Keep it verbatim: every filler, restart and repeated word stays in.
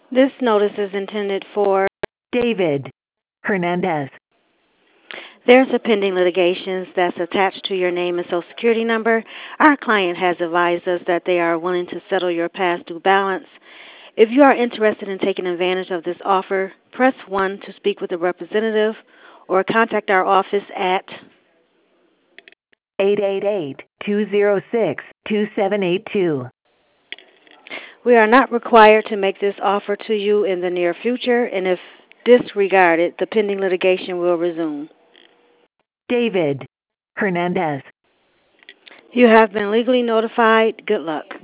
This notice is intended for David Hernandez. there's a pending litigation that's attached to your name and social security number. Our client has advised us that they are willing to settle your past due balance. If you are interested in taking advantage of this offer, press one to speak with a representative or contact our office at eight eight eight, two zero six, two seven eight two. We are not required to make this offer to you in the near future, and if disregarded, the pending litigation will resume. David Hernandez. You have been legally notified. Good luck.